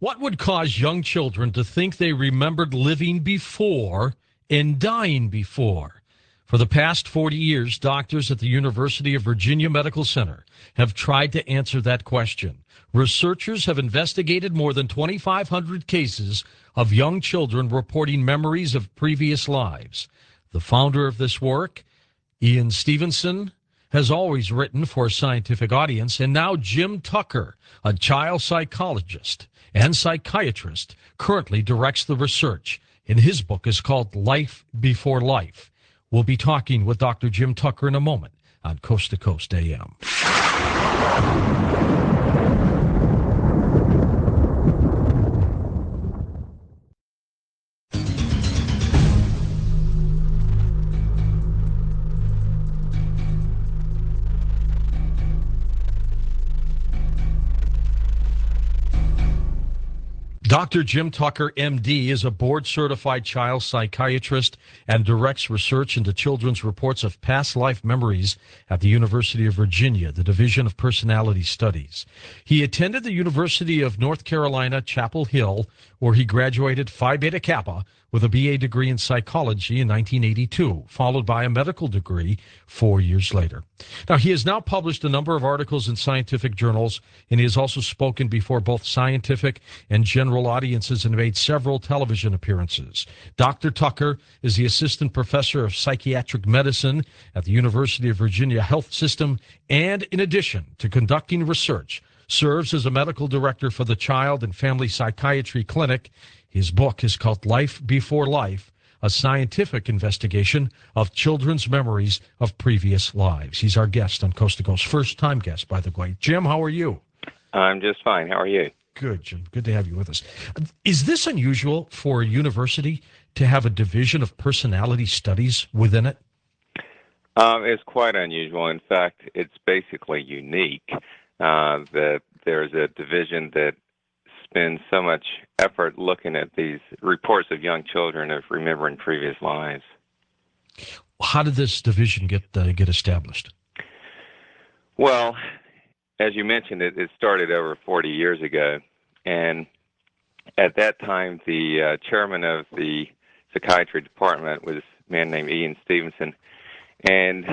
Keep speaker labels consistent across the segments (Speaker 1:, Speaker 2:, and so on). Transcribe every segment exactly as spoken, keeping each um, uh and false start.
Speaker 1: What would cause young children to think they remembered living before and dying before? For the past forty years, doctors at the University of Virginia Medical Center have tried to answer that question. Researchers have investigated more than twenty-five hundred cases of young children reporting memories of previous lives. The founder of this work, Ian Stevenson, has always written for a scientific audience, and now Jim Tucker, a child psychologist and psychiatrist, currently directs the research, and his book is called Life Before Life. We'll be talking with Doctor Jim Tucker in a moment on Coast to Coast A M. Doctor Jim Tucker, M D, is a board-certified child psychiatrist and directs research into children's reports of past life memories at the University of Virginia, the Division of Personality Studies. He attended the University of North Carolina, Chapel Hill, where he graduated Phi Beta Kappa with a B A degree in psychology in nineteen eighty-two, followed by a medical degree four years later. Now, he has now published a number of articles in scientific journals, and he has also spoken before both scientific and general audiences and made several television appearances. Doctor Tucker is the assistant professor of psychiatric medicine at the University of Virginia Health System, and in addition to conducting research, serves as a medical director for the Child and Family Psychiatry Clinic. His book is called Life Before Life, a scientific investigation of children's memories of previous lives. He's our guest on Coast to Coast, first-time guest, by the way. Jim, how are you?
Speaker 2: I'm just fine. How are you?
Speaker 1: Good, Jim. Good to have you with us. Is this unusual for a university to have a division of personality studies within it?
Speaker 2: Um, it's quite unusual. In fact, it's basically unique uh, that there's a division that spends so much effort looking at these reports of young children of remembering previous lives.
Speaker 1: How did this division get uh, get established?
Speaker 2: Well, as you mentioned, it, it started over forty years ago, and at that time, the uh, chairman of the psychiatry department was a man named Ian Stevenson, and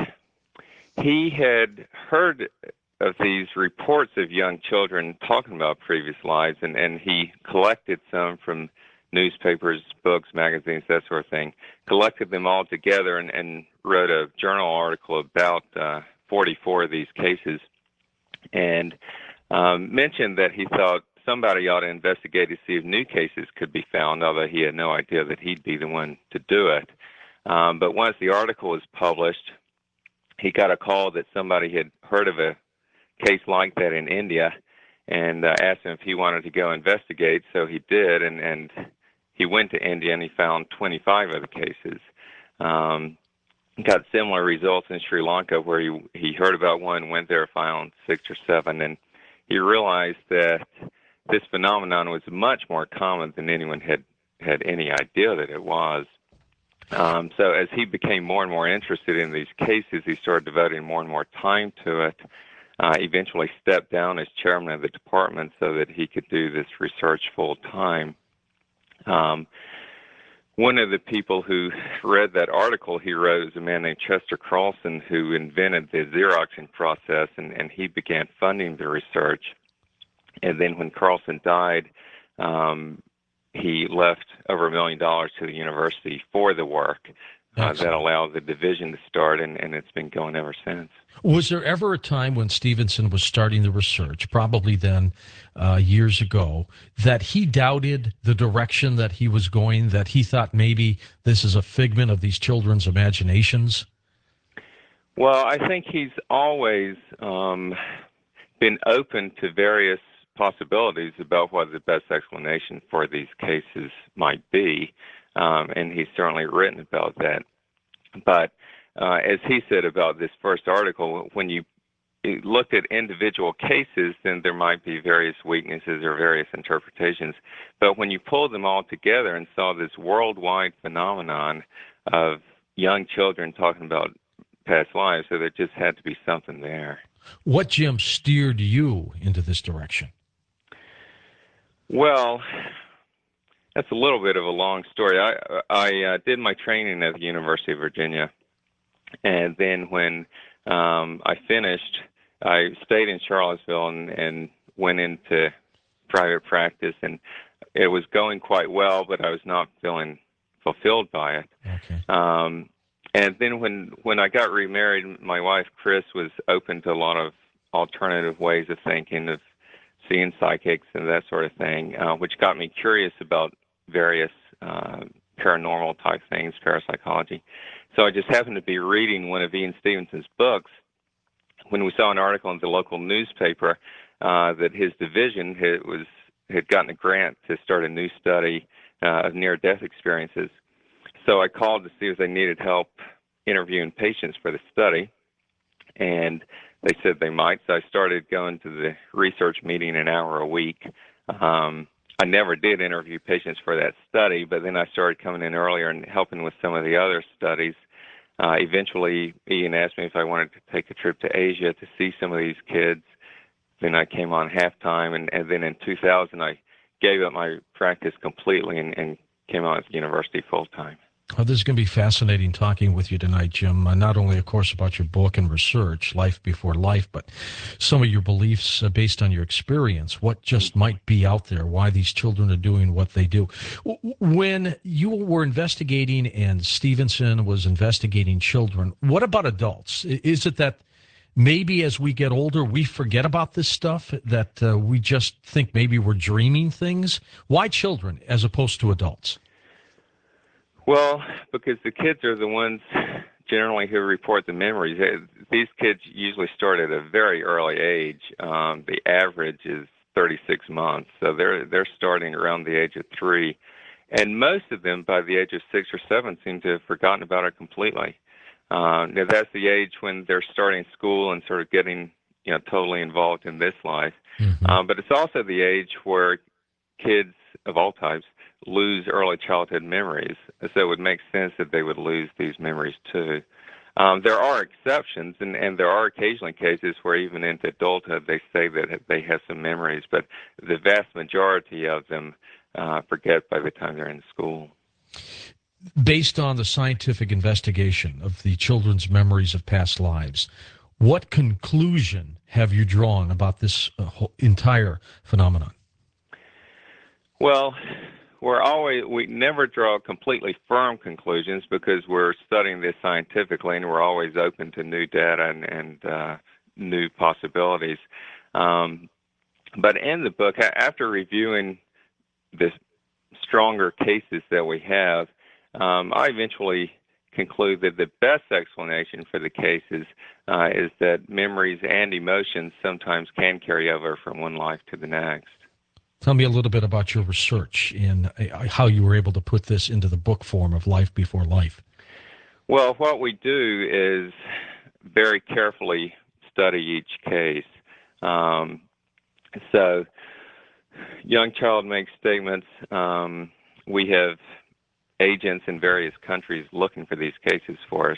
Speaker 2: he had heard of these reports of young children talking about previous lives, and, and he collected some from newspapers, books, magazines, that sort of thing, collected them all together and, and wrote a journal article about uh, forty-four of these cases, and um, mentioned that he thought somebody ought to investigate to see if new cases could be found, although he had no idea that he'd be the one to do it. Um, but once the article was published, he got a call that somebody had heard of a case like that in India and uh, asked him if he wanted to go investigate. So he did, and, and he went to India and he found twenty-five other cases. Um, got similar results in Sri Lanka, where he, he heard about one, went there, found six or seven, and he realized that this phenomenon was much more common than anyone had, had any idea that it was. Um, so as he became more and more interested in these cases, he started devoting more and more time to it. Uh, eventually stepped down as chairman of the department so that he could do this research full time. Um, one of the people who read that article he wrote is a man named Chester Carlson, who invented the Xeroxing process, and, and he began funding the research. And then when Carlson died, um, he left over a million dollars to the university for the work. Uh, that allowed the division to start, and, and it's been going ever since.
Speaker 1: Was there ever a time when Stevenson was starting the research, probably then uh, years ago, that he doubted the direction that he was going, that he thought maybe this is a figment of these children's imaginations?
Speaker 2: Well, I think he's always um, been open to various possibilities about what the best explanation for these cases might be. Um, and he's certainly written about that. But uh, as he said about this first article, when you looked at individual cases, then there might be various weaknesses or various interpretations. But when you pulled them all together and saw this worldwide phenomenon of young children talking about past lives, so there just had to be something there.
Speaker 1: What, Jim, steered you into this direction?
Speaker 2: Well, that's a little bit of a long story. I I uh, did my training at the University of Virginia, and then when um, I finished, I stayed in Charlottesville and, and went into private practice, and it was going quite well, but I was not feeling fulfilled by it.
Speaker 1: Okay.
Speaker 2: Um, and then when when I got remarried, my wife Chris was open to a lot of alternative ways of thinking, of seeing psychics and that sort of thing, uh, which got me curious about various uh, paranormal type things, parapsychology. So I just happened to be reading one of Ian Stevenson's books when we saw an article in the local newspaper uh, that his division had, was had gotten a grant to start a new study uh, of near-death experiences. So I called to see if they needed help interviewing patients for the study, and they said they might. So I started going to the research meeting an hour a week. Um, I never did interview patients for that study, but then I started coming in earlier and helping with some of the other studies. Uh, eventually, Ian asked me if I wanted to take a trip to Asia to see some of these kids. Then I came on half-time, and, and then in two thousand, I gave up my practice completely and, and came on at the university full-time.
Speaker 1: Oh, this is going to be fascinating talking with you tonight, Jim. Uh, not only, of course, about your book and research, Life Before Life, but some of your beliefs uh, based on your experience, what just might be out there, why these children are doing what they do. W- when you were investigating and Stevenson was investigating children, what about adults? Is it that maybe as we get older, we forget about this stuff, that uh, we just think maybe we're dreaming things? Why children as opposed to adults?
Speaker 2: Well, because the kids are the ones generally who report the memories. These kids usually start at a very early age. Um, the average is thirty-six months, so they're they're starting around the age of three, and most of them by the age of six or seven seem to have forgotten about it completely. Uh, now that's the age when they're starting school and sort of getting, you know, totally involved in this life. Mm-hmm. Um, but it's also the age where kids of all types lose early childhood memories, so it would make sense that they would lose these memories too. Um, there are exceptions, and, and there are occasionally cases where even into adulthood they say that they have some memories, but the vast majority of them uh, forget by the time they're in school.
Speaker 1: Based on the scientific investigation of the children's memories of past lives, what conclusion have you drawn about this uh, whole entire phenomenon?
Speaker 2: Well, we're always, we never draw completely firm conclusions because we're studying this scientifically and we're always open to new data and, and uh, new possibilities. Um, but in the book, after reviewing the stronger cases that we have, um, I eventually conclude that the best explanation for the cases uh, is that memories and emotions sometimes can carry over from one life to the next.
Speaker 1: Tell me a little bit about your research and how you were able to put this into the book form of Life Before Life.
Speaker 2: Well, what we do is very carefully study each case. Um, so, young child makes statements. Um, we have agents in various countries looking for these cases for us.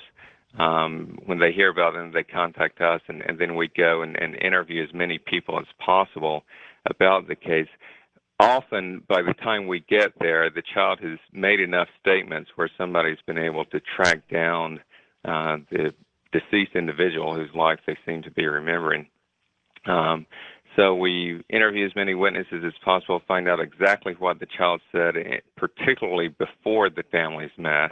Speaker 2: Um, when they hear about them, they contact us, and, and then we go and, and interview as many people as possible about the case. Often, by the time we get there, the child has made enough statements where somebody's been able to track down uh, the deceased individual whose life they seem to be remembering. Um, so we interview as many witnesses as possible, find out exactly what the child said, particularly before the families met.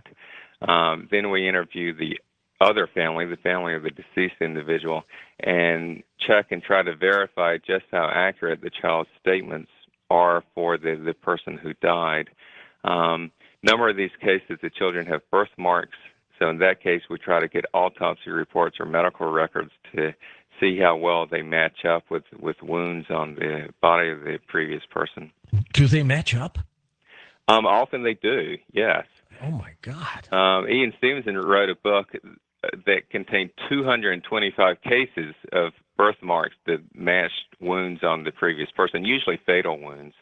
Speaker 2: Um, then we interview the other family, the family of the deceased individual, and check and try to verify just how accurate the child's statements are for the, the person who died. Um, number of these cases, the children have birthmarks, so in that case, we try to get autopsy reports or medical records to see how well they match up with, with wounds on the body of the previous person.
Speaker 1: Do they match up?
Speaker 2: Um, often they do, yes.
Speaker 1: Oh, my God.
Speaker 2: Um, Ian Stevenson wrote a book that contained two hundred twenty-five cases of birthmarks that matched wounds on the previous person, usually fatal wounds.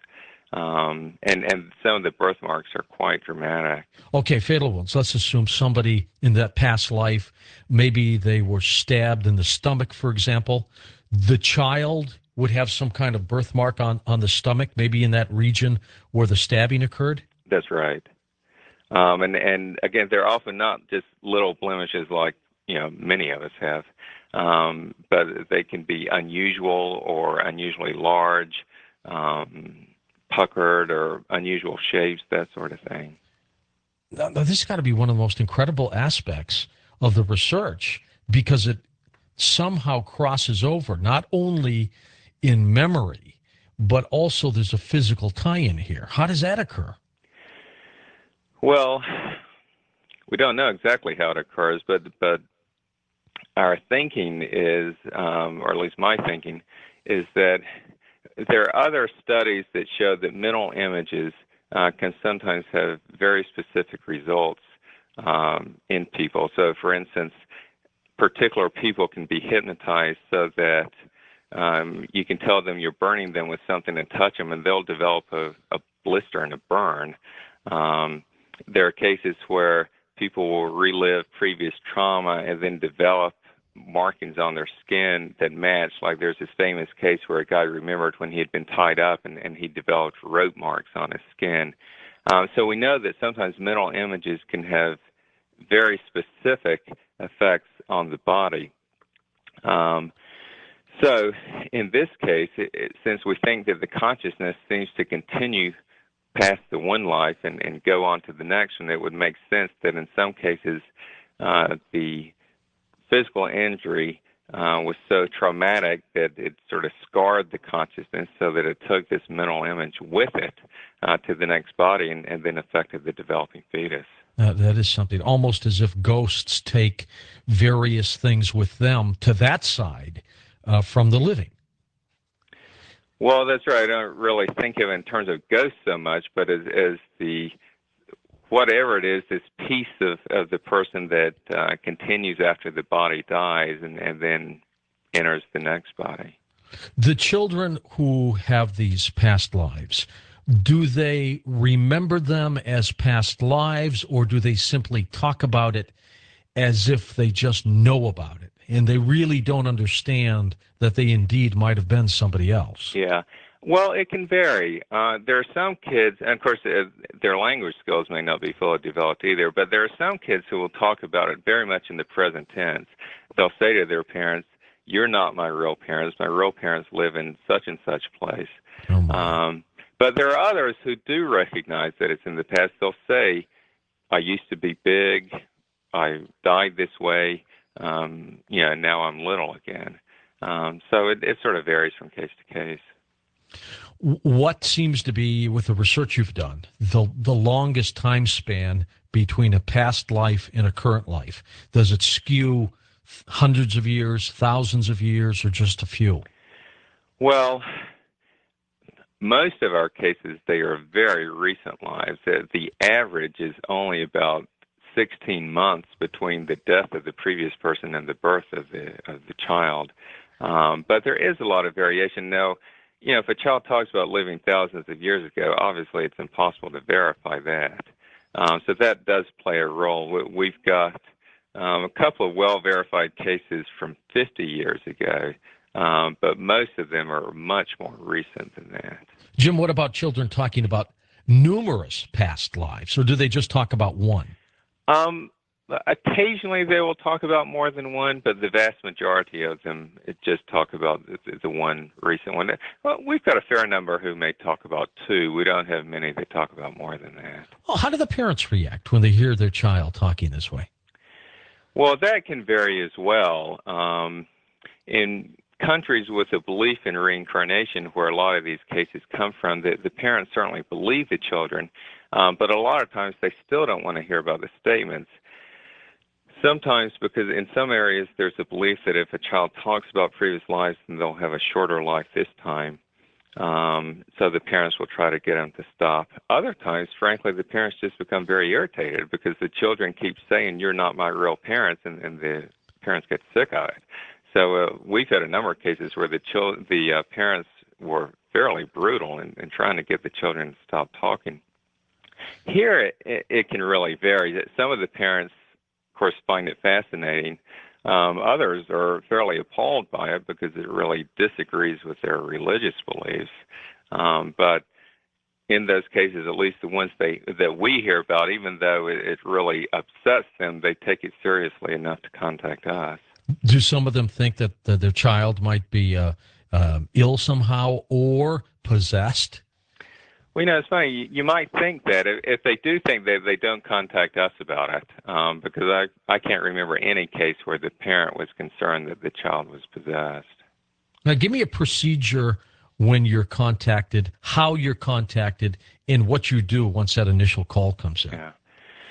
Speaker 2: Um, and, and some of the birthmarks are quite dramatic.
Speaker 1: Okay, fatal wounds. Let's assume somebody in that past life, maybe they were stabbed in the stomach, for example. The child would have some kind of birthmark on, on the stomach, maybe in that region where the stabbing occurred?
Speaker 2: That's right. Um, and, and again, they're often not just little blemishes like, you know, many of us have, um, but they can be unusual or unusually large, um, puckered or unusual shapes, that sort of thing.
Speaker 1: Now, now, this has got to be one of the most incredible aspects of the research because it somehow crosses over not only in memory, but also there's a physical tie-in here. How does that occur?
Speaker 2: Well, we don't know exactly how it occurs, but but our thinking is, um, or at least my thinking, is that there are other studies that show that mental images uh, can sometimes have very specific results um, in people. So, for instance, particular people can be hypnotized so that um, you can tell them you're burning them with something and touch them, and they'll develop a, a blister and a burn. Um, there are cases where people will relive previous trauma and then develop markings on their skin that match. Like there's this famous case where a guy remembered when he had been tied up and, and he developed rope marks on his skin. Um, so we know that sometimes mental images can have very specific effects on the body. Um, so in this case, it, it, since we think that the consciousness seems to continue past the one life and, and go on to the next one, it would make sense that in some cases uh, the physical injury uh, was so traumatic that it sort of scarred the consciousness so that it took this mental image with it uh, to the next body and, and then affected the developing fetus.
Speaker 1: Uh, that is something, almost as if ghosts take various things with them to that side uh, from the living.
Speaker 2: Well, that's right. I don't really think of it in terms of ghosts so much, but as, as the whatever it is, this piece of, of the person that uh, continues after the body dies and, and then enters the next body.
Speaker 1: The children who have these past lives, do they remember them as past lives, or do they simply talk about it as if they just know about it and they really don't understand that they indeed might have been somebody else?
Speaker 2: Yeah. Well, it can vary. Uh, there are some kids, and of course, uh, their language skills may not be fully developed either, but there are some kids who will talk about it very much in the present tense. They'll say to their parents, "You're not my real parents. My real parents live in such and such place."
Speaker 1: Oh my.
Speaker 2: Um, but there are others who do recognize that it's in the past. They'll say, "I used to be big. I died this way. Um, you know, now I'm little again." Um, so it, it sort of varies from case to case.
Speaker 1: What seems to be, with the research you've done, the the longest time span between a past life and a current life? Does it skew hundreds of years, thousands of years, or just a few?
Speaker 2: Well, most of our cases, they are very recent lives. The average is only about sixteen months between the death of the previous person and the birth of the of the child. Um, but there is a lot of variation. Now, you know, if a child talks about living thousands of years ago, obviously it's impossible to verify that. Um, so that does play a role. We've got um, a couple of well-verified cases from fifty years ago, um, but most of them are much more recent than that.
Speaker 1: Jim, what about children talking about numerous past lives, or do they just talk about one?
Speaker 2: Um, occasionally they will talk about more than one, but the vast majority of them it just talk about the, the one recent one. Well, we've got a fair number who may talk about two. We don't have many that talk about more than that.
Speaker 1: Well, how do the parents react when they hear their child talking this way?
Speaker 2: Well, that can vary as well. Um, in countries with a belief in reincarnation, where a lot of these cases come from, the, the parents certainly believe the children, um, but a lot of times they still don't want to hear about the statements. Sometimes, because in some areas there's a belief that if a child talks about previous lives, then they'll have a shorter life this time. Um, so the parents will try to get them to stop. Other times, frankly, the parents just become very irritated because the children keep saying, "You're not my real parents," and, and the parents get sick of it. So uh, we've had a number of cases where the chil- the uh, parents were fairly brutal in, in trying to get the children to stop talking. Here, it, it can really vary. Some of the parents, of course, find it fascinating. Um, others are fairly appalled by it because it really disagrees with their religious beliefs. Um, but in those cases, at least the ones they that we hear about, even though it, it really upsets them, they take it seriously enough to contact us.
Speaker 1: Do some of them think that uh, their child might be uh, uh, ill somehow or possessed?
Speaker 2: Well, you know, it's funny. You, you might think that. If, if they do think that, they don't contact us about it, um, because I, I can't remember any case where the parent was concerned that the child was possessed.
Speaker 1: Now, give me a procedure when you're contacted, how you're contacted, and what you do once that initial call comes in.
Speaker 2: Yeah.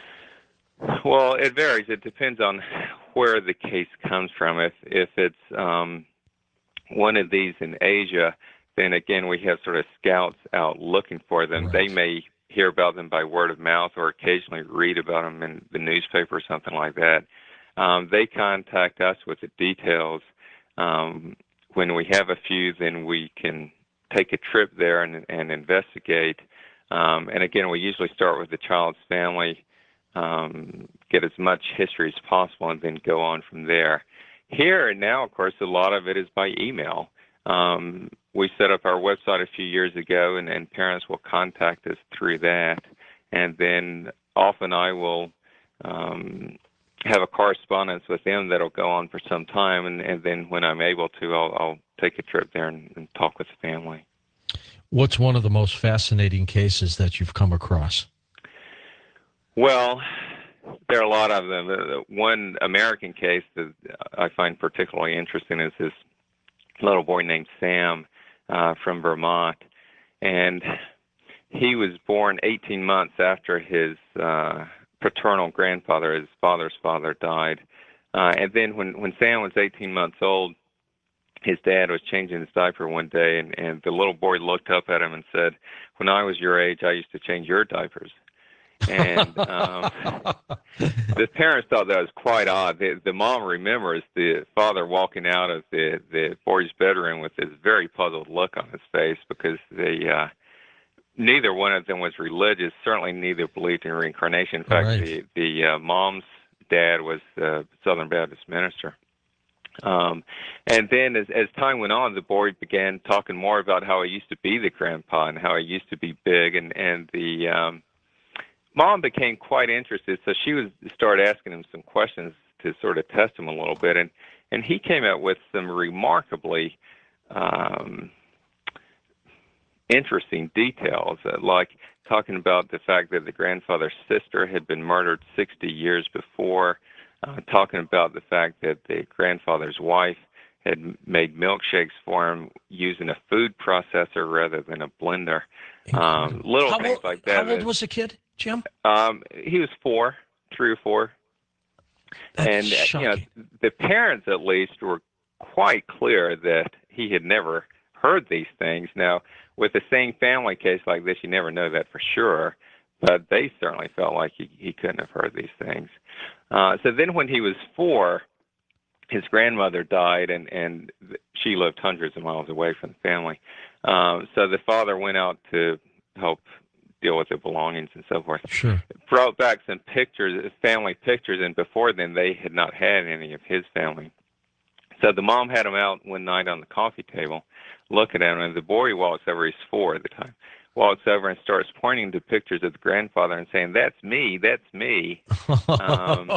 Speaker 2: Well, it varies. It depends on where the case comes from. If if it's um, one of these in Asia, then again we have sort of scouts out looking for them.
Speaker 1: Right.
Speaker 2: They may hear about them by word of mouth or occasionally read about them in the newspaper or something like that. Um, they contact us with the details. Um, when we have a few, then we can take a trip there and, and investigate. Um, and again, we usually start with the child's family, um, get as much history as possible, and then go on from there. Here now, of course, a lot of it is by email. Um, we set up our website a few years ago, and, and parents will contact us through that. And then often I will um, have a correspondence with them that'll go on for some time, and, and then when I'm able to, I'll, I'll take a trip there and, and talk with the family.
Speaker 1: What's one of the most fascinating cases that you've come across?
Speaker 2: Well, there are a lot of them. The one American case that I find particularly interesting is this little boy named Sam uh, from Vermont, and he was born eighteen months after his uh, paternal grandfather, his father's father, died. Uh, and then when, when Sam was eighteen months old, his dad was changing his diaper one day, and, and the little boy looked up at him and said, "When I was your age, I used to change your diapers." And um, the parents thought that was quite odd. The, the mom remembers the father walking out of the, the boy's bedroom with this very puzzled look on his face because they, uh, neither one of them was religious. Certainly neither believed in reincarnation. In fact,
Speaker 1: Right.
Speaker 2: the, the uh, mom's dad was a Southern Baptist minister. Um, and then as, as time went on, the boy began talking more about how he used to be the grandpa and how he used to be big, and, and the um, mom became quite interested, so she was started asking him some questions to sort of test him a little bit, and, and he came out with some remarkably um, interesting details, uh, like talking about the fact that the grandfather's sister had been murdered sixty years before, uh, talking about the fact that the grandfather's wife had made milkshakes for him using a food processor rather than a blender. Um, little
Speaker 1: how
Speaker 2: things
Speaker 1: old,
Speaker 2: like that.
Speaker 1: How old was the kid, Jim?
Speaker 2: Um, he was four, three or four.
Speaker 1: That's
Speaker 2: and
Speaker 1: shocking.
Speaker 2: you know, the parents at least were quite clear that he had never heard these things. Now, with the same family case like this, you never know that for sure, but they certainly felt like he, he couldn't have heard these things. Uh, so then when he was four, his grandmother died, and, and she lived hundreds of miles away from the family. Um, so the father went out to help deal with the belongings and so forth.
Speaker 1: Sure.
Speaker 2: Brought back some pictures, family pictures, and before then they had not had any of his family. So the mom had him out one night on the coffee table looking at him, and the boy walks over, he's four at the time, walks over and starts pointing to pictures of the grandfather and saying, "That's me, that's me." um,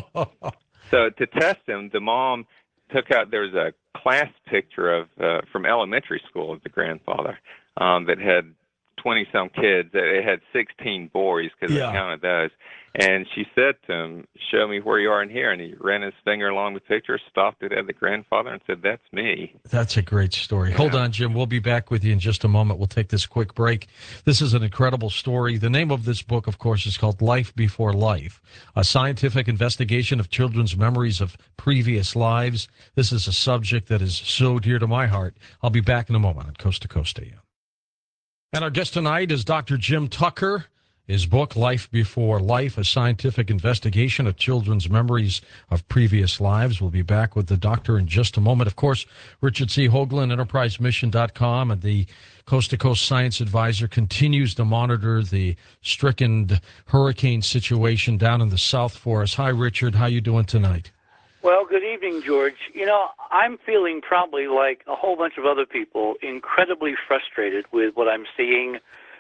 Speaker 2: so to test him, the mom took out, there was a class picture of uh, from elementary school of the grandfather um, that had twenty-some kids. It had sixteen boys because
Speaker 1: Yeah.
Speaker 2: I counted those. And she said to him, "Show me where you are in here." And he ran his finger along the picture, stopped it at the grandfather, and said, "That's me."
Speaker 1: That's a great story.
Speaker 2: Yeah.
Speaker 1: Hold on, Jim. We'll be back with you in just a moment. We'll take this quick break. This is an incredible story. The name of this book, of course, is called Life Before Life, a scientific investigation of children's memories of previous lives. This is a subject that is so dear to my heart. I'll be back in a moment on Coast to Coast A M. And our guest tonight is Doctor Jim Tucker. His book, Life Before Life, a scientific investigation of children's memories of previous lives. We'll be back with the doctor in just a moment. Of course, Richard C. Hoagland, enterprise mission dot com, and the Coast to Coast Science Advisor continues to monitor the stricken hurricane situation down in the south for us. Hi, Richard. How you doing tonight?
Speaker 3: Well, good evening, George. You know, I'm feeling probably like a whole bunch of other people, incredibly frustrated with what I'm seeing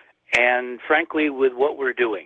Speaker 3: and, frankly, with what we're doing,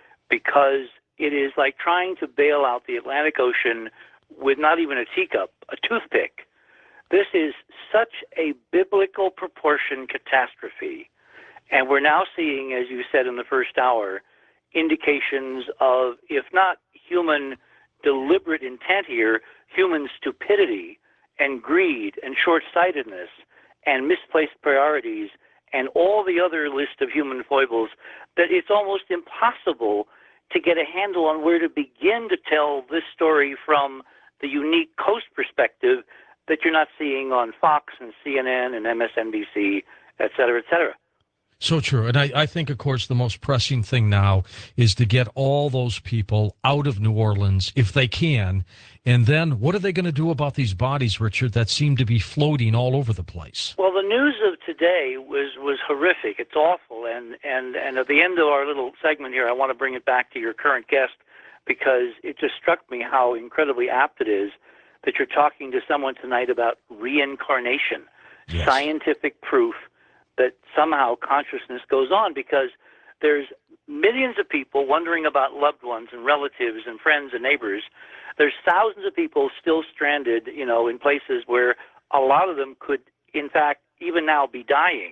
Speaker 3: because it is like trying to bail out the Atlantic Ocean with not even a teacup, a toothpick. This is such a biblical proportion catastrophe. And we're now seeing, as you said in the first hour, indications of, if not human deliberate intent here, human stupidity and greed and short-sightedness and misplaced priorities and all the other list of human foibles, that it's almost impossible to get a handle on where to begin to tell this story from the unique coast perspective that you're not seeing on Fox and C N N and M S N B C, et cetera, et cetera.
Speaker 1: So true. And I, I think, of course, the most pressing thing now is to get all those people out of New Orleans if they can. And then what are they going to do about these bodies, Richard, that seem to be floating all over the place?
Speaker 3: Well, the news of today was, was horrific. It's awful. And, and, and at the end of our little segment here, I want to bring it back to your current guest, because it just struck me how incredibly apt it is that you're talking to someone tonight about reincarnation, yes. Scientific proof that somehow consciousness goes on, because there's millions of people wondering about loved ones and relatives and friends and neighbors. There's thousands of people still stranded, you know, in places where a lot of them could, in fact, even now be dying.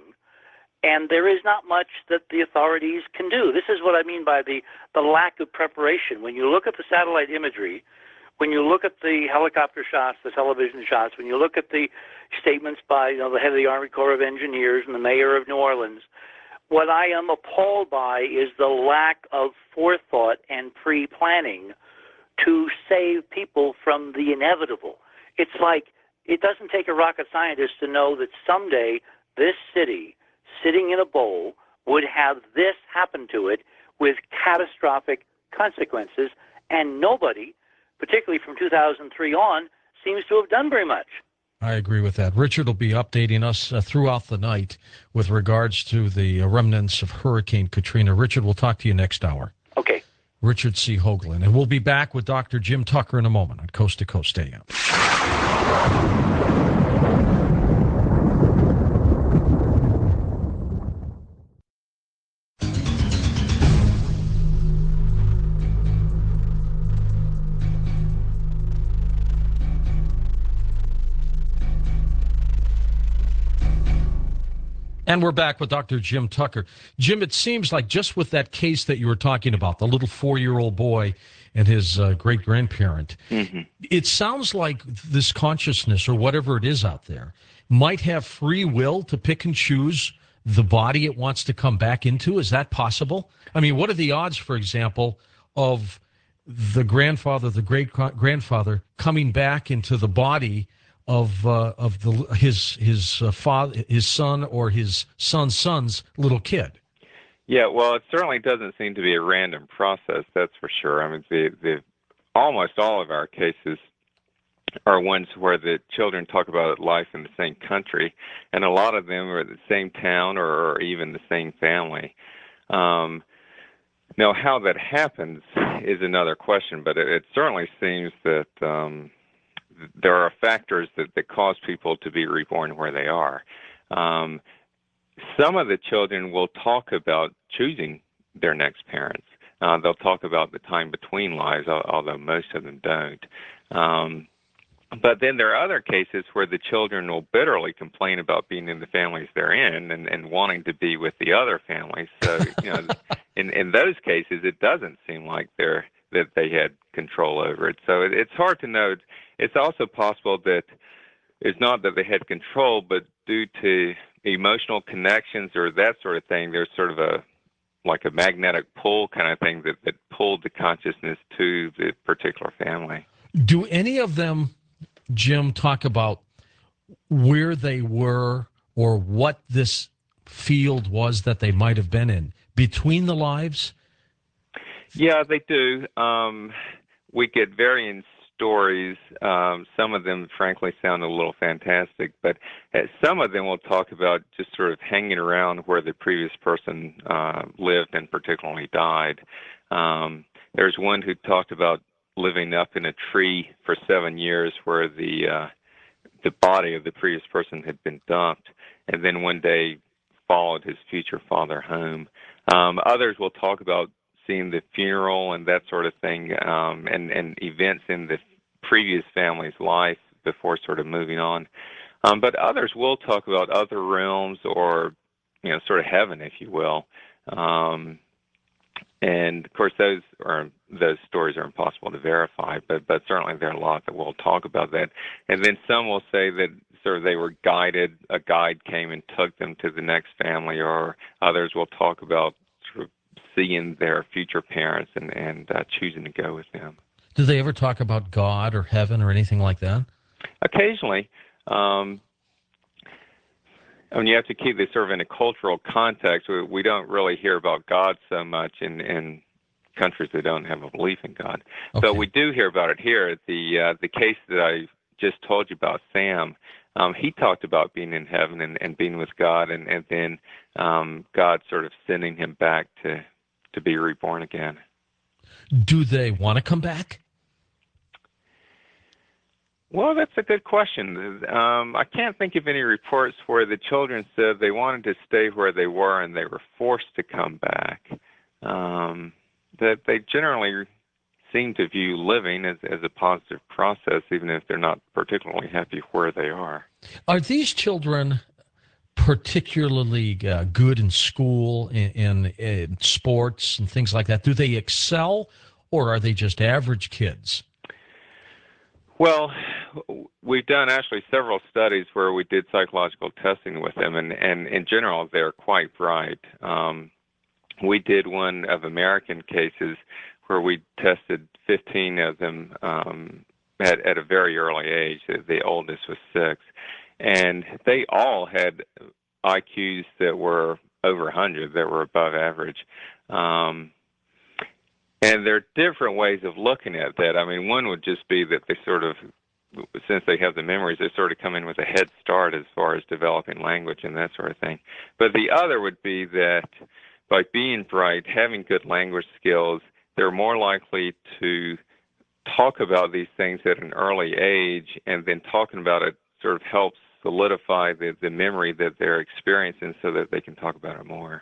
Speaker 3: And there is not much that the authorities can do. This is what I mean by the, the lack of preparation. When you look at the satellite imagery, when you look at the helicopter shots, the television shots, when you look at the statements by, you know, the head of the Army Corps of Engineers and the mayor of New Orleans, what I am appalled by is the lack of forethought and pre-planning to save people from the inevitable. It's like it doesn't take a rocket scientist to know that someday this city, sitting in a bowl, would have this happen to it with catastrophic consequences, and nobody, particularly from two thousand three on, seems to have done very much.
Speaker 1: I agree with that. Richard will be updating us uh, throughout the night with regards to the uh, remnants of Hurricane Katrina. Richard, we'll talk to you next hour.
Speaker 3: Okay.
Speaker 1: Richard C. Hoagland. And we'll be back with Doctor Jim Tucker in a moment on Coast to Coast A M. And we're back with Doctor Jim Tucker. Jim, it seems like just with that case that you were talking about, the little four-year-old boy and his uh, great-grandparent, mm-hmm. it sounds like this consciousness, or whatever it is out there, might have free will to pick and choose the body it wants to come back into. Is that possible? I mean, what are the odds, for example, of the grandfather, the great-grandfather, coming back into the body of uh, of the his his uh, father, his son, or his son's son's little kid?
Speaker 2: Yeah, well, it certainly doesn't seem to be a random process. That's for sure. I mean, the the almost all of our cases are ones where the children talk about life in the same country, and a lot of them are the same town or, or even the same family. Um, now, how that happens is another question, but it, it certainly seems that um, there are factors that, that cause people to be reborn where they are. Um, some of the children will talk about choosing their next parents. Uh, they'll talk about the time between lives, although most of them don't. Um, but then there are other cases where the children will bitterly complain about being in the families they're in and, and wanting to be with the other families. So, you know, in, in those cases, it doesn't seem like they're that they had control over it. So it, it's hard to know. It's also possible that it's not that they had control, but due to emotional connections or that sort of thing, there's sort of a like a magnetic pull kind of thing that, that pulled the consciousness to the particular family.
Speaker 1: Do any of them, Jim, talk about where they were or what this field was that they might have been in between the lives?
Speaker 2: Yeah, they do. Um, we get varying stories. Um, some of them, frankly, sound a little fantastic, but uh, some of them will talk about just sort of hanging around where the previous person uh, lived and particularly died. Um, there's one who talked about living up in a tree for seven years where the uh, the body of the previous person had been dumped, and then one day followed his future father home. Um, others will talk about seeing the funeral and that sort of thing, um, and, and events in the previous family's life before sort of moving on. Um, but others will talk about other realms or, you know, sort of heaven, if you will. Um, and of course, those are those stories are impossible to verify, but but certainly there are a lot that will talk about that. And then some will say that sort of they were guided, a guide came and took them to the next family, or others will talk about sort of seeing their future parents and and uh, choosing to go with them.
Speaker 1: Do they ever talk about God or heaven or anything like that?
Speaker 2: Occasionally. Um, I mean, you have to keep this sort of in a cultural context. We, we don't really hear about God so much in, in countries that don't have a belief in God.
Speaker 1: Okay.
Speaker 2: So we do hear about it here. The uh, the case that I just told you about, Sam, um, he talked about being in heaven and, and being with God, and, and then um, God sort of sending him back to, to be reborn again.
Speaker 1: Do they want to come back?
Speaker 2: Well, that's a good question. Um, I can't think of any reports where the children said they wanted to stay where they were and they were forced to come back. Um, that they generally seem to view living as, as a positive process, even if they're not particularly happy where they are.
Speaker 1: Are these children particularly uh, good in school, in, in, in sports and things like that? Do they excel, or are they just average kids?
Speaker 2: Well, we've done actually several studies where we did psychological testing with them, and, and in general, they're quite bright. Um, we did one of American cases where we tested fifteen of them um, at, at a very early age. The oldest was six. And they all had I Qs that were over one hundred, that were above average. Um, And there are different ways of looking at that. I mean, one would just be that they sort of, since they have the memories, they sort of come in with a head start as far as developing language and that sort of thing. But the other would be that by being bright, having good language skills, they're more likely to talk about these things at an early age, and then talking about it sort of helps solidify the, the memory that they're experiencing so that they can talk about it more.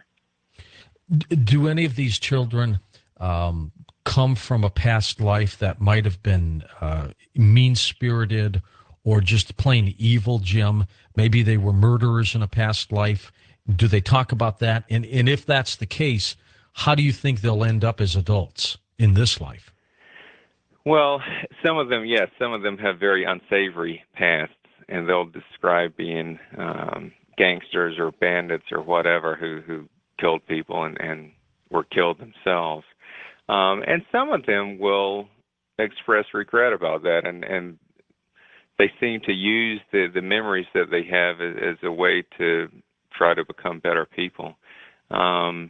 Speaker 1: Do any of these children um, come from a past life that might have been uh, mean-spirited or just plain evil, Jim? Maybe they were murderers in a past life. Do they talk about that? And, and if that's the case, how do you think they'll end up as adults in this life?
Speaker 2: Well, some of them, yes, some of them have very unsavory pasts, and they'll describe being um, gangsters or bandits or whatever who, who killed people and, and were killed themselves. Um, and some of them will express regret about that, and, and they seem to use the, the memories that they have as, as a way to try to become better people. Um,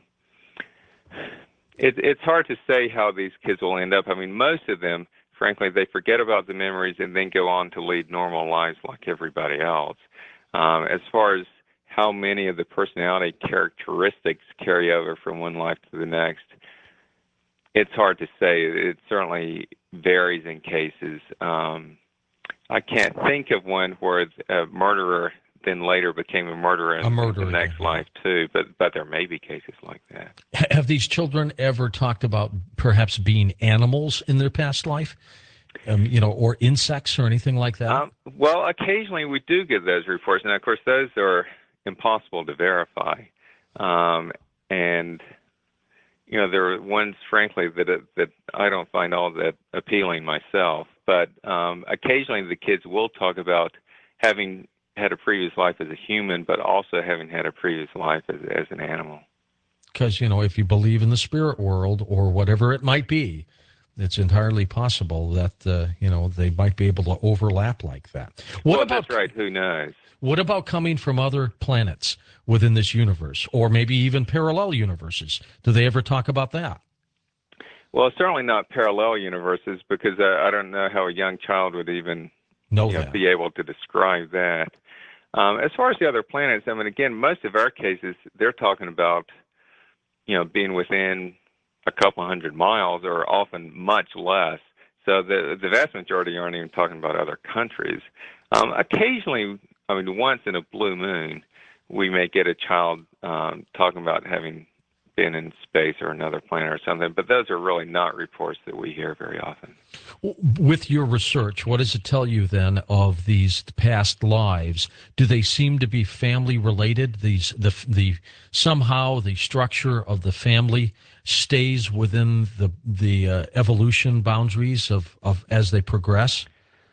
Speaker 2: it, it's hard to say how these kids will end up. I mean, most of them, frankly, they forget about the memories and then go on to lead normal lives like everybody else. Um, as far as how many of the personality characteristics carry over from one life to the next, it's hard to say. It certainly varies in cases. Um, I can't think of one where a murderer then later became a murderer in, a murderer, in the next yeah. life too, but but there may be cases like that.
Speaker 1: Have these children ever talked about perhaps being animals in their past life, um, you know, or insects or anything like that?
Speaker 2: Um, well, occasionally we do get those reports, and of course those are impossible to verify. Um, and you know, there are ones, frankly, that that I don't find all that appealing myself. But um, occasionally the kids will talk about having had a previous life as a human, but also having had a previous life as, as an animal.
Speaker 1: Because, you know, if you believe in the spirit world or whatever it might be, it's entirely possible that, uh, you know, they might be able to overlap like that. What
Speaker 2: well,
Speaker 1: about,
Speaker 2: that's right. Who knows?
Speaker 1: What about coming from other planets within this universe, or maybe even parallel universes? Do they ever talk about that?
Speaker 2: Well, certainly not parallel universes, because uh, I don't know how a young child would even
Speaker 1: know
Speaker 2: you know,
Speaker 1: that.
Speaker 2: be able to describe that. Um, as far as the other planets, I mean, again, most of our cases, they're talking about, you know, being within a couple hundred miles or often much less. So the the vast majority aren't even talking about other countries. Um, occasionally, I mean, once in a blue moon, we may get a child um, talking about having been in space or another planet or something, but those are really not reports that we hear very often.
Speaker 1: With your research, what does it tell you then of these past lives? Do they seem to be family related? These the the somehow the structure of the family stays within the the uh, evolution boundaries of, of as they progress?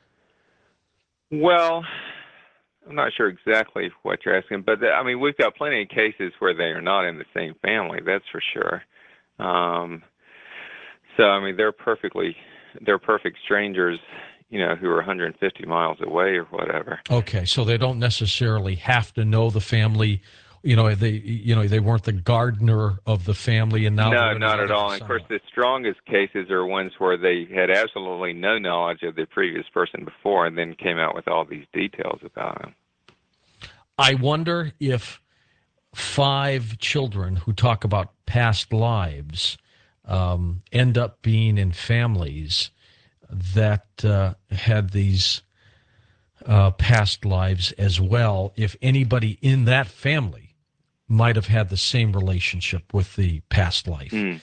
Speaker 2: Well, I'm not sure exactly what you're asking, but I mean, we've got plenty of cases where they are not in the same family. That's for sure. Um, so, I mean, they're perfectly, they're perfect strangers, you know, who are one hundred fifty miles away or whatever.
Speaker 1: Okay, so they don't necessarily have to know the family. You know, they, you know, they weren't the gardener of the family, and now
Speaker 2: No,
Speaker 1: they're
Speaker 2: not at all. And of course, the strongest cases are ones where they had absolutely no knowledge of the previous person before, and then came out with all these details about them.
Speaker 1: I wonder if five children who talk about past lives um, end up being in families that uh, had these uh, past lives as well. If anybody in that family might have had the same relationship with the past life.
Speaker 2: Mm.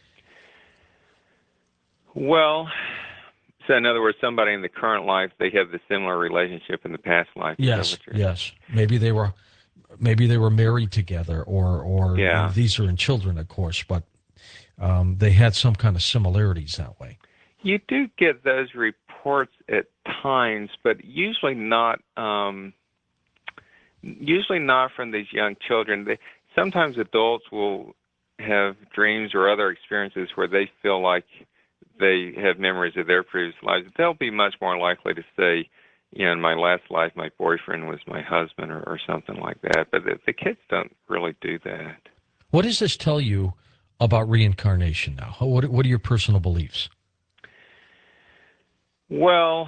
Speaker 2: Well, so in other words, somebody in the current life, they have the similar relationship in the past life.
Speaker 1: Yes, yes. Maybe they were, maybe they were married together, or or
Speaker 2: yeah.
Speaker 1: these are in children, of course, but um, they had some kind of similarities that way.
Speaker 2: You do get those reports at times, but usually not. Um, usually not from these young children. They, sometimes adults will have dreams or other experiences where they feel like they have memories of their previous lives. They'll be much more likely to say, you know, in my last life, my boyfriend was my husband, or, or something like that. But the, the kids don't really do that.
Speaker 1: What does this tell you about reincarnation now? What, what are your personal beliefs?
Speaker 2: Well,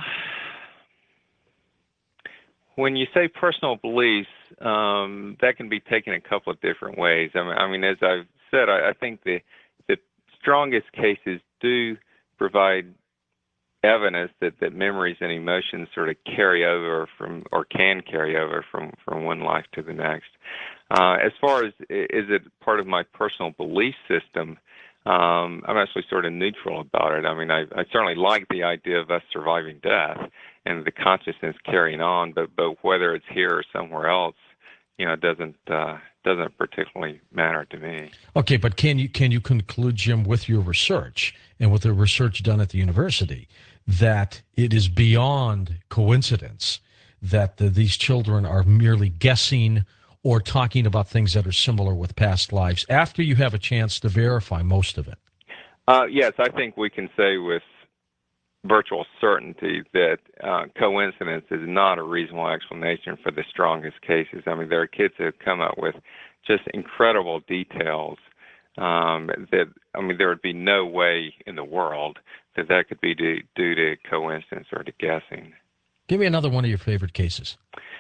Speaker 2: when you say personal beliefs, um, that can be taken a couple of different ways. I mean, I mean as I've said, I, I think the the strongest cases do provide evidence that, that memories and emotions sort of carry over from, or can carry over from, from one life to the next. Uh, as far as is it part of my personal belief system, um, I'm actually sort of neutral about it. I mean, I, I certainly like the idea of us surviving death and the consciousness carrying on, but but whether it's here or somewhere else, you know, doesn't uh, doesn't particularly matter to me.
Speaker 1: Okay, but can you can you conclude, Jim, with your research and with the research done at the university, that it is beyond coincidence that the, these children are merely guessing or talking about things that are similar with past lives after you have a chance to verify most of it?
Speaker 2: Uh, yes, I think we can say with virtual certainty that uh, coincidence is not a reasonable explanation for the strongest cases. I mean, there are kids that have come up with just incredible details um, that, I mean, there would be no way in the world that that could be due, due to coincidence or to guessing.
Speaker 1: Give me another one of your favorite cases.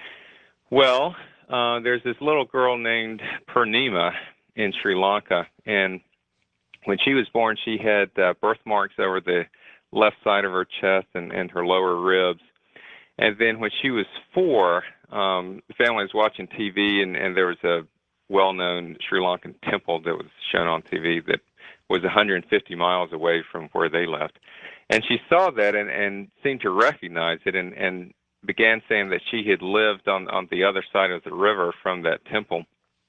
Speaker 2: Well, uh, there's this little girl named Purnima in Sri Lanka, and when she was born, she had uh, birthmarks over the left side of her chest and, and her lower ribs. And then when she was four, um, the family was watching T V, and, and there was a well-known Sri Lankan temple that was shown on T V that was one hundred fifty miles away from where they lived. And she saw that and, and seemed to recognize it, and, and began saying that she had lived on, on the other side of the river from that temple,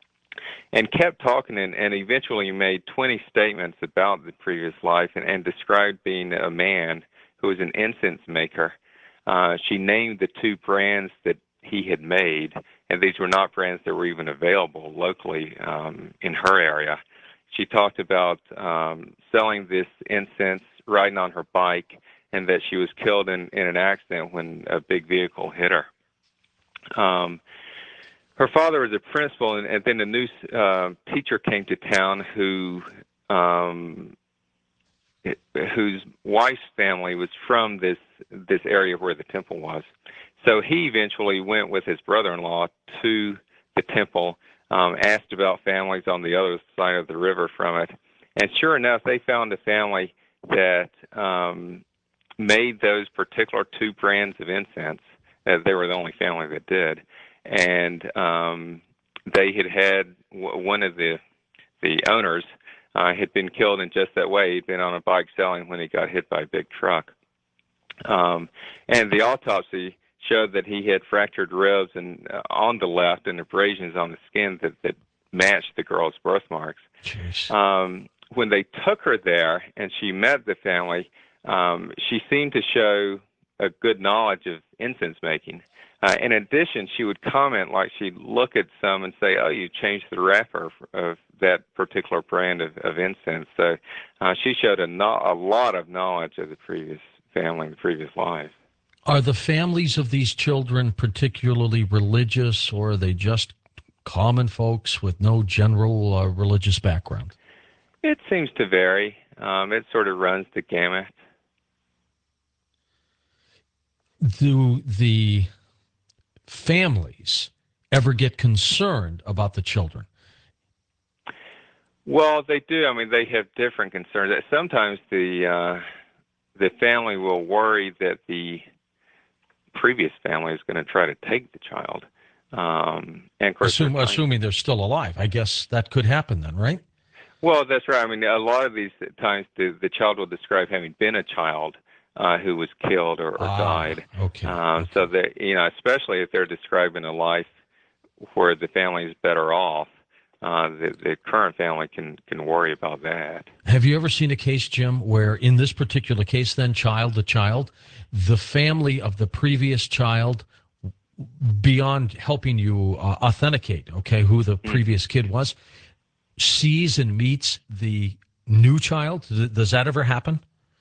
Speaker 2: and kept talking, and, and eventually made twenty statements about the previous life, and, and described being a man who was an incense maker. Uh, she named the two brands that he had made, and these were not brands that were even available locally um, in her area. She talked about um, selling this incense, riding on her bike, and that she was killed in, in an accident when a big vehicle hit her. Um, her father was a principal, and, and then a new uh, teacher came to town who um, it, whose wife's family was from this this area where the temple was. So he eventually went with his brother-in-law to the temple, um, asked about families on the other side of the river from it, and sure enough, they found a family that um, made those particular two brands of incense. Uh, they were the only family that did, and um, they had had w- one of the the owners uh, had been killed in just that way. He'd been on a bike selling when he got hit by a big truck, um, and the autopsy showed that he had fractured ribs and uh, on the left and abrasions on the skin that, that matched the girl's birthmarks. Um, when they took her there and she met the family, um, she seemed to show a good knowledge of incense making. Uh, in addition, she would comment, like she'd look at some and say, oh, you changed the wrapper of that particular brand of, of incense. So uh, she showed a, no- a lot of knowledge of the previous family, the previous life.
Speaker 1: Are the families of these children particularly religious, or are they just common folks with no general uh, religious background?
Speaker 2: It seems to vary. Um, it sort of runs the gamut.
Speaker 1: Do the families ever get concerned about the children?
Speaker 2: Well, they do. I mean, they have different concerns. Sometimes the uh, the family will worry that the previous family is going to try to take the child. Um, and of course,
Speaker 1: Assume, assuming they're still alive, I guess that could happen then, right?
Speaker 2: Well, that's right. I mean, a lot of these times the, the child will describe having been a child uh, who was killed or, or
Speaker 1: ah,
Speaker 2: died.
Speaker 1: Okay.
Speaker 2: Um,
Speaker 1: okay.
Speaker 2: So that, you know, especially if they're describing a life where the family is better off, uh, the, the current family can can worry about that.
Speaker 1: Have you ever seen a case, Jim, where in this particular case, then child to child, the family of the previous child, beyond helping you uh, authenticate, okay, who the previous kid was, sees and meets the new child? Does that ever happen?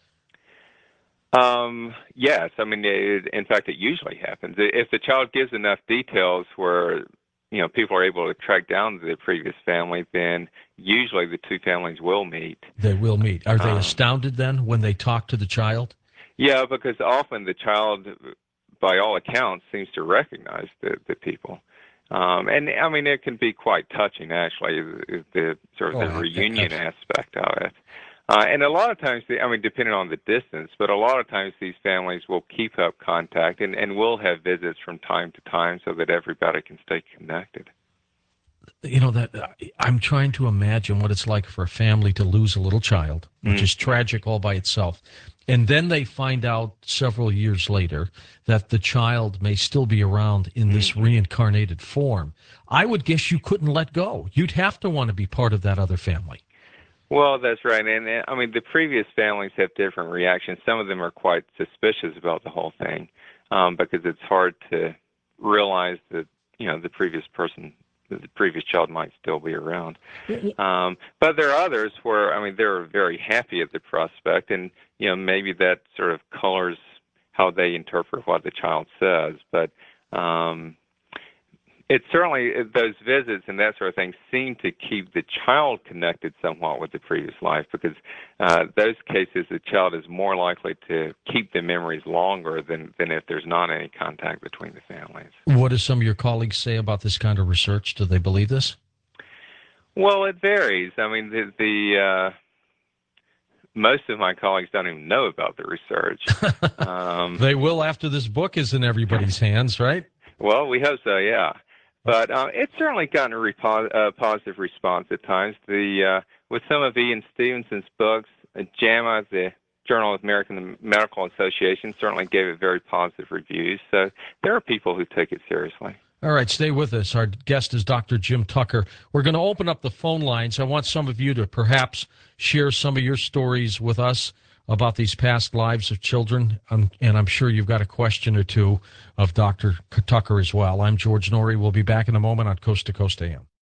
Speaker 2: Um, yes. I mean, it, in fact, it usually happens. If the child gives enough details where, you know, people are able to track down the previous family, then usually the two families will meet.
Speaker 1: They will meet. Are they
Speaker 2: um,
Speaker 1: astounded then when they talk to the child?
Speaker 2: Yeah, because often the child, by all accounts, seems to recognize the, the people. Um, and, I mean, it can be quite touching, actually, the, the sort of
Speaker 1: Oh,
Speaker 2: the
Speaker 1: I-
Speaker 2: reunion
Speaker 1: I-
Speaker 2: aspect of it. Uh, and a lot of times, the, I mean, depending on the distance, but a lot of times these families will keep up contact and, and will have visits from time to time so that everybody can stay connected.
Speaker 1: You know, that I'm trying to imagine what it's like for a family to lose a little child, which
Speaker 2: Mm.
Speaker 1: is tragic all by itself. And then they find out several years later that the child may still be around in this
Speaker 2: Mm.
Speaker 1: reincarnated form. I would guess you couldn't let go. You'd have to want to be part of that other family.
Speaker 2: Well, that's right. And, and I mean, the previous families have different reactions. Some of them are quite suspicious about the whole thing um, because it's hard to realize that, you know, the previous person, the previous child might still be around. Um, but there are others where, I mean, they're very happy at the prospect, and, you know, maybe that sort of colors how they interpret what the child says. But um, it certainly, those visits and that sort of thing seem to keep the child connected somewhat with the previous life, because uh, those cases, the child is more likely to keep the memories longer than, than if there's not any contact between the families.
Speaker 1: What do some of your colleagues say about this kind of research? Do they believe this?
Speaker 2: Well, it varies. I mean, the, the uh, most of my colleagues don't even know about the research. Um,
Speaker 1: They will after this book is in everybody's hands, right?
Speaker 2: well, we hope so, yeah. But uh, it's certainly gotten a repo- uh, positive response at times. The uh, with some of Ian Stevenson's books, uh, JAMA, the Journal of American Medical Association, certainly gave it very positive reviews. So there are people who take it seriously.
Speaker 1: All right, stay with us. Our guest is Doctor Jim Tucker. We're going to open up the phone lines. I want some of you to perhaps share some of your stories with us about these past lives of children, um, and I'm sure you've got a question or two of Doctor Tucker as well. I'm George Norrie. We'll be back in a moment on Coast to Coast A M.